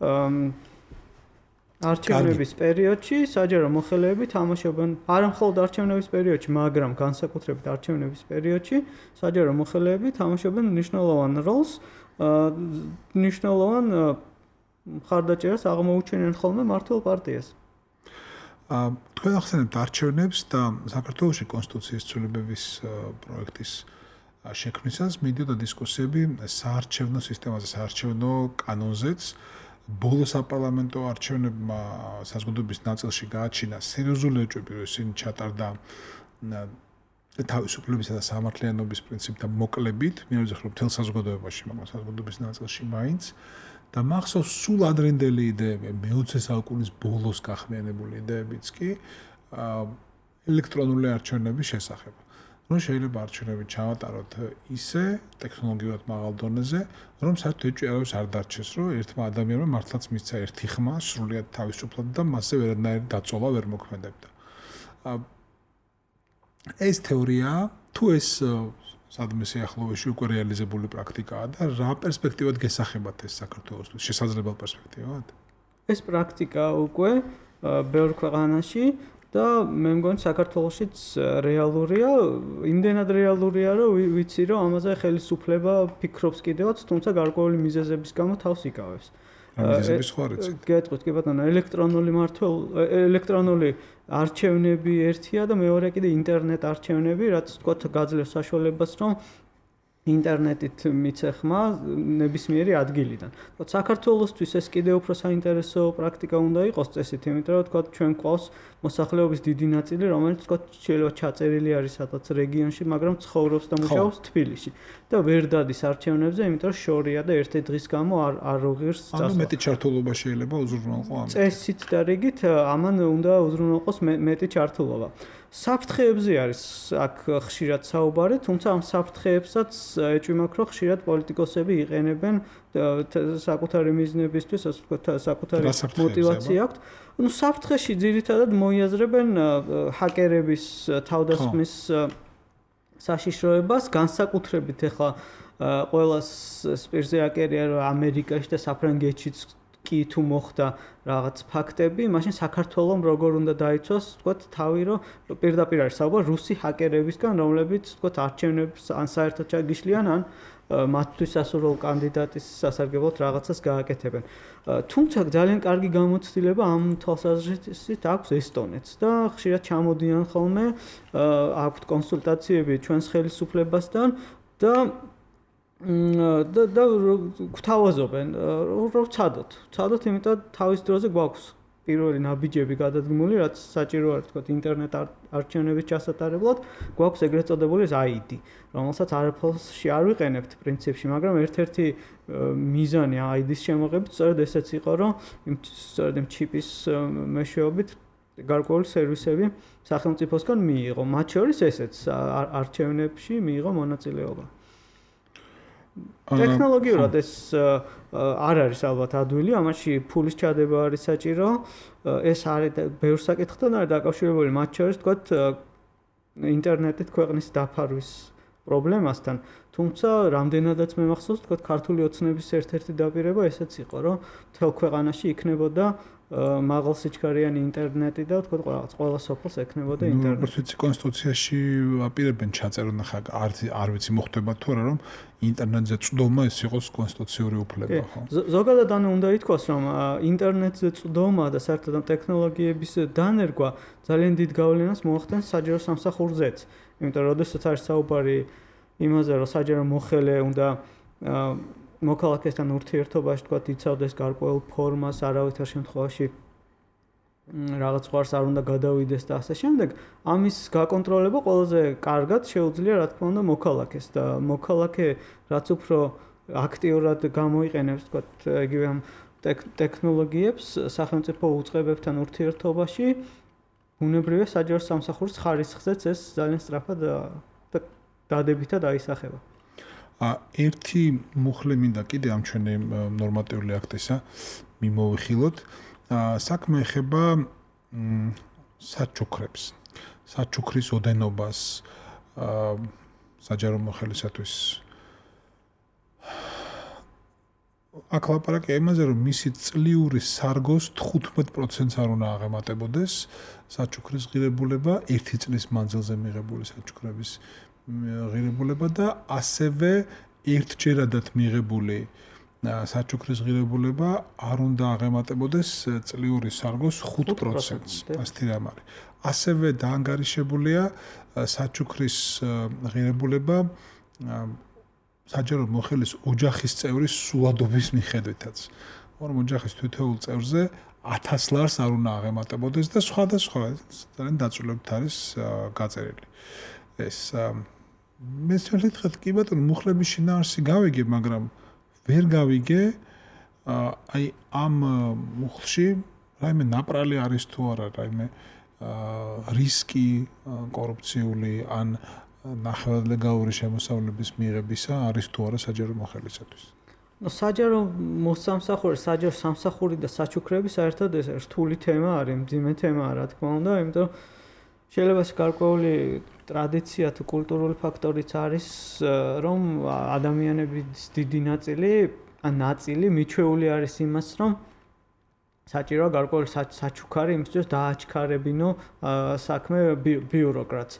Speaker 3: არჩევნების პერიოდში საჯარო მოხელეები თამაშობენ არა მხოლოდ არჩევნების პერიოდში, მაგრამ განსაკუთრებით არჩევნების პერიოდში საჯარო მოხელეები თამაშობენ მნიშვნელოვან როლს, მნიშვნელოვან მხარდაჭერას აღმოუჩენენ ხოლმე მართლ პარტიას.
Speaker 2: აა თქვენ ახსენებთ არჩევნებს და საქართველოს კონსტიტუციის ცვლილებების პროექტის შექმნისას მიდიოდა დისკუსიები საარჩევნო სისტემაზე, საარჩევნო კანონზეც. ბოლო საპარლამენტო არჩევნებმა საზოგადოების ნაწილში გააჩინა სერიოზული ეჭვები, რომ ისინი ჩატარდა თავისუფლებისა და სამართლიანობის პრინციპთან მოკლებით, მინდა ვთქვი, მთელ საზოგადოებაში, მაგრამ საზოგადოების ნაწილში მაინც და მახსოვს სულ ადრინდელი იდეები, მეოცე საუკუნის ბოლოს გახმიანებული იდეებიც კი ელექტრონული არჩევნების შესახებ. რომ შეიძლება არჩევნები ჩავატაროთ ისე ტექნოლოგიურად მაღალ დონეზე, რომ საერთოდ ეჭვიარებს არ დარჩეს, რომ ერთმა ადამიანმა მართლაც მისცა ერთი ხმა სრულიად თავისუფლად და მასზე ვერანაირი დაწოლა ვერ მოქმედებდა. ეს თეორია თუ ეს სადმე სიახლოვეში უკვე რეალიზებული პრაქტიკაა და რა პერსპექტივად გესახებათ ეს საქართველოსთვის, შესაძლებელი პერსპექტივად?
Speaker 3: ეს პრაქტიკა უკვე ბევრ ქვეყანაში და მე მგონი საქართველოშიც რეალურია, იმდენად რეალურია, რომ ვიცი, რომ ამაზე ხელისუფლება ფიქრობს კიდევაც, თუმცა გარკვეული მიზეზების გამო თავს იკავებს.
Speaker 2: მიზეზების ხო არ იცი?
Speaker 3: გეტყვით, კი ბატონო, ელექტრონული მართულ ელექტრონული არჩევნები ერთია და მეორე კიდე ინტერნეტ არჩევნები, რაც თქვათ გაძლევს საშუალებას, რომ ინტერნეტით მიცეხმა ნებისმიერი ადგილიდან. თქვათ საქართველოსთვის ეს კიდე უფრო საინტერესო პრაქტიკა უნდა იყოს წესით, იმიტომ რომ თქვათ ჩვენ გვყავს მოსახლეობის დიდი ნაწილი, რომელიც თქვათ შეიძლება ჩაწერილი არის სადღაც რეგიონში, მაგრამ ცხოვრობს და მუშაობს თბილისში და ვერ დადის არჩევნებზე, იმიტომ რომ შორია და ერთი დღის გამო არ არ უღირს წასვლა.
Speaker 2: ანუ მეტი ჩართულობა შეიძლება უზრუნველყო ამით.
Speaker 3: წესით და რიგით ამან უნდა უზრუნველყოს მეტი ჩართულობა. საფრთხეებზე არის აქ ხშირად საუბარი, თუმცა ამ საფრთხეებსაც ეჭვი მაქვს, რომ ხშირად პოლიტიკოსები იყენებენ საკუთარი მიზნებისთვის, ასე ვთქვათ, საკუთარი мотиваცია აქვთ. ნუ საფრთხეში ძირითადად მოიაზრებენ ჰაკერების თავდასხმის საშიშროებას, განსაკუთრებით ახლა ყველას სპირზე აკერია, რომ ამერიკაში და საფრანგეთშიც კი თუ მოხდა რაღაც ფაქტები, მაშინ საქართველოს როგორ უნდა დაიცვას, თქვათ, თავი, რომ პირდაპირ არის საუბარი რუსი ჰაკერებისგან, რომლებიც, თქვათ, არჩევნებს ან საერთოდ ჩაგიშლიან, ან მათთვის სასურველ კანდიდატის სასარგებლოდ რაღაცას გააკეთებენ. თუმცა ძალიან კარგი გამოცდილება ამ თვალსაზრისით აქვს ესტონეთს და ხშირად ჩამოდიან ხოლმე, აქვთ კონსულტაციები ჩვენს ხელისუფლებასთან და და და გვთავაზობენ რომ ვცადოთ. ვცადოთ, იმიტომ თავის დროზე გვაქვს პირველი ნაბიჯები გადადგმული, რაც საჭირო არის თქვა ინტერნეტ არჩევნების ჩასატარებლად, გვაქვს ეგრეთ წოდებული აი დი, რომელსაც არაფერში არ ვიყენებთ პრინციპში, მაგრამ ერთ-ერთი მიზანი აი დის შემოღებით სწორედ ესეც იყო, რომ იმ სწორედ იმ ჩიპის მეშვეობით გარკვეული სერვისები სახელმწიფოსგან მიიღო. მათ შორის ესეც არჩევნებში მიიღო მონაწილეობა. ტექნოლოგიურად ეს არ არის ალბათ ადვილი, ამაში ფულის ჩადება არის საჭირო. ეს არის ბევრ საკითხთან არის დაკავშირებული, მათ შორის თქვათ ინტერნეტით ქვეყნის დაფარვის პრობლემასთან. თუმცა რამდენადაც მე მახსოვს, თქვათ ქართული ოცნების ერთ-ერთი დაპირება ესეც იყო, რომ მთელ ქვეყანაში იქნებოდა მაღალ სიჩქარიანი ინტერნეტი და თქვა რაღაც ყველა სოფელს ექნებოდა ინტერნეტი.
Speaker 2: როგორც ვიცი, კონსტიტუციაში აპირებენ ჩაწერონ, ხა არ არ ვიცი მოხდება თუ არა, რომ ინტერნეტზე წვდომა ეს იყოს კონსტიტუციური უფლება, ხო?
Speaker 3: ზოგადად ანუ უნდა ითქვას, რომ ინტერნეტზე წვდომა და საერთოდ ამ ტექნოლოგიების დანერგვა ძალიან დიდ გავლენას მოახდენს საჯარო სამსახურზეც. იმიტომ რომ როდესაც არის საუბარი იმაზე, რომ საჯარო მოხელე უნდა მოქალაქესთან ურთიერთობაში თქვა იცავდეს გარკვეულ ფორმას, არავითარ შემთხვევაში რაღაც ხვარს არ უნდა გადავიდეს და ასე შემდეგ. ამის გაკონტროლება ყველაზე კარგად შეუძლია, რა თქმა უნდა, მოქალაქეს და მოქალაქე რაც უფრო აქტიურად გამოიყენებს, თქვა იგივე ამ ტექნოლოგიებს სახელმწიფო უწყებებთან ურთიერთობაში, უნებრივია საჯარო სამსახურის ხარისხზეც ეს ძალიან სწრაფად და დადებითად აისახება.
Speaker 2: ერთი მუხლი მინდა კიდე ამ ჩვენი ნორმატიული აქტისა მიმოვიხილოთ. საქმე ეხება საჩუქრებს, საჩუქრის ოდენობას საჯარო მოხელისათვის. აქ ლაპარაკია იმაზე, რომ მისი წლიური სარგოს თხუთმეტ პროცენტს არ უნდა აღემატებოდეს საჩუქრის ღირებულება ერთი წლის მანძილზე მიღებული საჩუქრების ღირებულება და ასევე ერთჯერადად მიღებული საჩუქრის ღირებულება არ უნდა აღემატებოდეს წლიური სარგოს ხუთ პროცენტს. ასეთი რამ არის. ასევე დაანგარიშებულია საჩუქრის ღირებულება საჯარო მოხელის ოჯახის წევრის სულადობის მიხედვითაც. რომ ოჯახის თითოეულ წევრზე ათას ლარს არ უნდა აღემატებოდეს და სხვა და სხვა ძალიან დაწვრილებთ არის გაწერილი. ეს მე შეიძლება კი ბატონო მუხლების შინაარსი გავიგე, მაგრამ ვერ გავიგე აი ამ მუხლში რაიმე ნაპრალი არის თუ არა, რაიმე რისკი კორუფციული ან ნახევრადლეგალური შემოსავლების მიღებისა არის თუ არა საჯარო მოხელისათვის.
Speaker 3: ნუ საჯარო მოსამსახური, საჯარო სამსახური და საჩუქრები საერთოდ ეს რთული თემა არის, მძიმე თემაა, რა თქმა უნდა, იმიტომ შეიძლება გარკვეული ტრადიცია თუ კულტურული ფაქტორიც არის, რომ ადამიანების დიდი ნაწილი, ან ნაწილი მიჩვეული არის იმას, რომ საჭიროა გარკვეული საჩუქარი იმისთვის დააჩქარებინო საქმე ბიუროკრატს.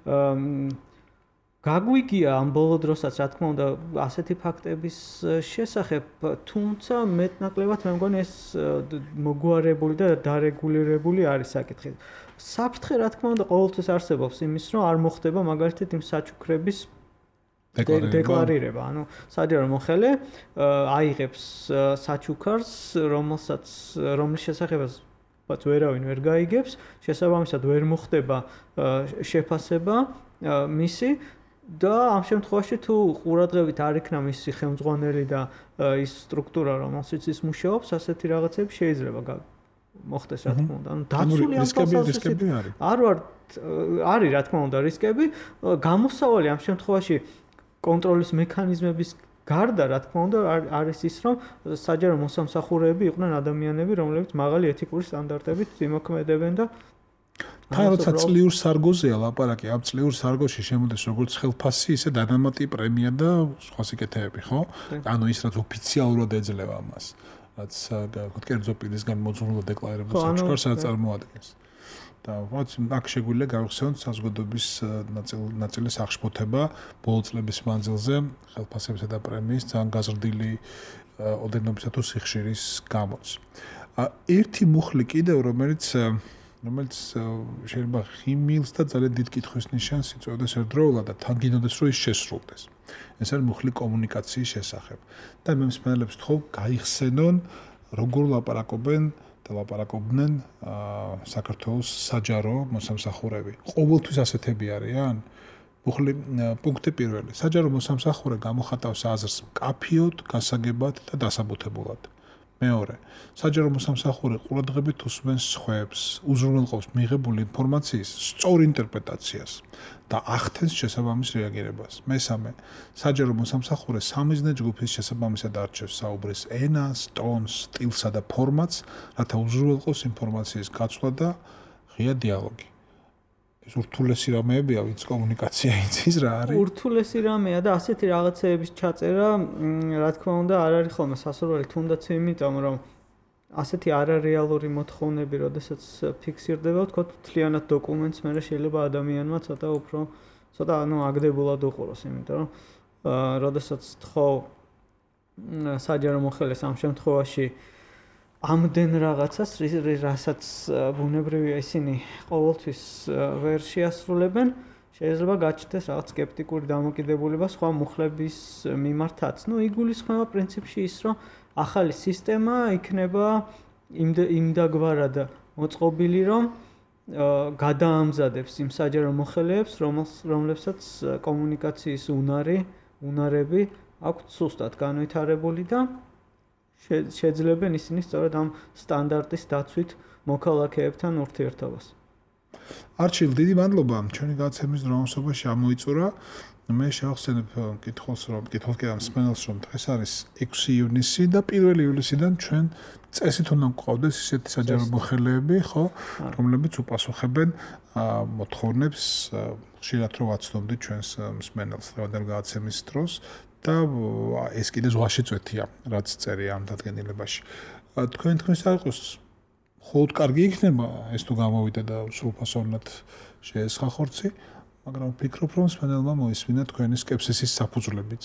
Speaker 3: გაგვიგია ამ ბოლო დროსაც, რა თქმა უნდა, ასეთი ფაქტების შესახებ, თუმცა მეტნაკლებად მე მგონი ეს მოგვარებული და დარეგულირებული არის საკითხი. საფრთხე, რა თქმა უნდა, ყოველთვის არსებობს იმის, რომ არ მოხდება მაგალითად იმ საჩუქრების დეკლარირება. ანუ საჯარო მოხელე აიღებს საჩუქარს, რომელსაც რომლის შესახებაც ვერავინ ვერ გაიგებს, შესაბამისად ვერ მოხდება შეფასება მისი და ამ შემთხვევაში თუ ყურადღებით არ იქნა მისი ხელმძღვანელი და ის სტრუქტურა, რომელშიც ის მუშაობს, ასეთი რაღაცები შეიძლება მოხდეს, რა თქმა უნდა. ანუ დაცული ამ
Speaker 2: რისკები არის.
Speaker 3: არ ვარ არის, რა თქმა უნდა, რისკები. გამოსავალი ამ შემთხვევაში კონტროლის მექანიზმების გარდა, რა თქმა უნდა, არის ის, რომ საჯარო მოსამსახურეები იყვნენ ადამიანები, რომლებიც მაღალი ეთიკური სტანდარტებით იმოქმედებენ და
Speaker 2: თან როცა წლიურ სარგოზეა ლაპარაკი, ამ წლიურ სარგოში შემოდის როგორც ხელფასი, ისე დანამატი პრემია და სხვა სიკეთეები, ხო? ანუ ის რაც ოფიციალურად ეძლევა ამას, რაც კერძო პირისგან მოძღვრულად დეკლარირებულ საჩუქარს წარმოადგენს. და ვაც აქ შეგვიძლია გავიხსენოთ საზოგადოების ნაწილის აღშფოთება ბოლო წლების მანძილზე ხელფასებისა და პრემიის ძალიან გაზრდილი ოდენობისა თუ სიხშირის გამოც. ერთი მუხლი კიდევ, რომელიც რომელიც შეიძლება ხიმილს და ძალიან დიდ კითხვის ნიშანს იწვევდეს ერთდროულად და თან გინდოდეს რომ ის შესრულდეს. ეს არის მუხლი კომუნიკაციის შესახებ. და მე მსმენელებს თხოვ გაიხსენონ როგორ ლაპარაკობენ ლაპარაკობდნენ საქართველოს საჯარო მოსამსახურეები. ყოველთვის ასეთები არიან? მუხლი პუნქტი პირველი. საჯარო მოსამსახურე გამოხატავს აზრს მკაფიოდ, გასაგებად და დასაბუთებულად. მეორე. საჯარო მოსამსახურე ყურადღებით უსმენს სხვებს, უზრუნველყოფს მიღებული ინფორმაციის სწორ ინტერპრეტაციას და ახდენს შესაბამის რეაგირებას. მესამე. საჯარო მოსამსახურე სამიზნე ჯგუფის შესაბამისად არჩევს საუბრის ენას, ტონს, სტილსა და ფორმატს, რათა უზრუნველყოს ინფორმაციის გაცვლა და ღია დიალოგი. ეს ურთულესი რამეებია, ვინც კომუნიკაცია იცის რა არის?
Speaker 3: ურთულესი რამეა და ასეთი რაღაცეების ჩაწერა, რა თქმა უნდა, არ არის ხოლმე სასურველი, თუნდაც იმიტომ, რომ ასეთი არარეალური მოთხოვნები, როდესაც ფიქსირდება, თქო, თლიანად დოკუმენტს მე შეიძლება ადამიანმა ცოტა უფრო ცოტა ანუ აგდებულად უყუროს, იმიტომ რომ როდესაც თქო საჯარო მოხელეს ამ შემთხვევაში ამდენ რაღაცას, რასაც ბუნებრივია ისინი ყოველთვის ვერ შეასრულებენ, შეიძლება გაჩნდეს რაღაც სკეპტიკური დამოკიდებულება სხვა მუხლების მიმართაც. ნუ იგულისხმება პრინციპში ის, რომ ახალი სისტემა იქნება იმდაგვარად მოწყობილი, რომ გადაამზადებს იმ საჯარო მოხელეებს, რომლებსაც კომუნიკაციის უნარი, უნარები აქვთ სუსტად განვითარებული და შეძლებენ ისინი სწორედ ამ სტანდარტის დაცვით მოქალაქეებთან ურთიერთობას.
Speaker 2: არჩილ, დიდი მადლობა. ჩვენი გადაცემის დროებაში ამოიწურა. მე შევახსენებ კითხულს, რომ კითხულს კი ამ სპენელს, რომ დღეს არის ექვსი ივნისი და პირველი ივლისიდან ჩვენ წესით უნდა გვყავდეს ისეთი საჯარო მოხელეები, ხო, რომლებიც უპასუხებენ მოთხოვნებს, ხშირად რომ ვაცნობდით ჩვენს სპენელს დღევანდელ გადაცემის დროს. და ეს კიდე ზღვაში წვეთია, რაც წერია ამ დადგენილებაში. თქვენ თქვენს არ ყოს ხოლმე კარგი იქნება ეს თუ გამოვიდა და სრულფასოვნად შეესხა ხორცი, მაგრამ ვფიქრობ, რომ სპენელმა მოისმინა თქვენი სკეპსისის საფუძვლებიც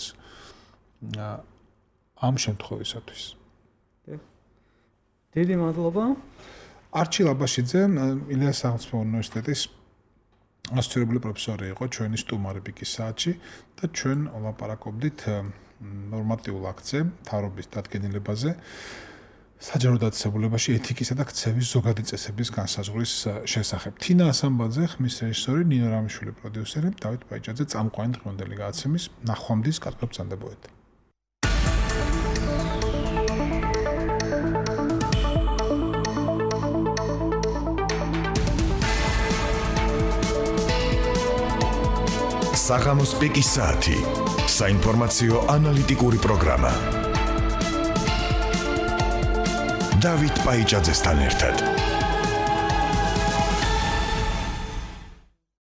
Speaker 2: ამ შემთხვევისათვის.
Speaker 3: დიდი მადლობა.
Speaker 2: არჩილ აბაშიძე, ილიას სახელმწიფო უნივერსიტეტის ასოცირებული პროფესორი იყო ჩვენი სტუმარი პიკის საათში და ჩვენ ვლაპარაკობდით ნორმატიულ აქტზე, მთავრობის დადგენილებაზე. საჯარო დაწესებულებაში ეთიკისა და ქცევის ზოგადი წესების განსაზღვრის შესახებ. თინა ასამბაძე, ხმის რეჟისორი, ნინო რამიშვილი პროდიუსერი, დავით ბაიჭაძე წამყვანი დღევანდელი გადაცემის ნახვამდის კადრებს ბრძანდებოდეთ.
Speaker 1: საღამოს პიკის საათი. საინფორმაციო ანალიტიკური პროგრამა. დავით ბაიჭაძესთან ერთად.